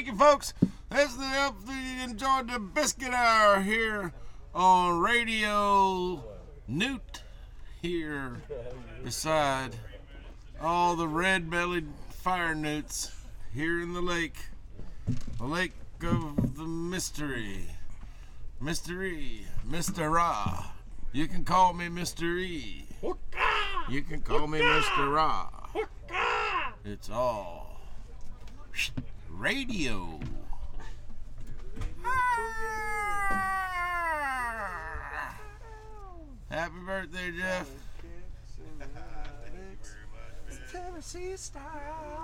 Thank you, folks. Hope you enjoyed the Biscuit Hour here on Radio Newt here beside all the red-bellied fire newts here in the lake of the mystery. Mr. Ra. You can call me Mr. E. You can call me Mr. Ra. It's all radio. Happy birthday, Jeff. Tennessee style.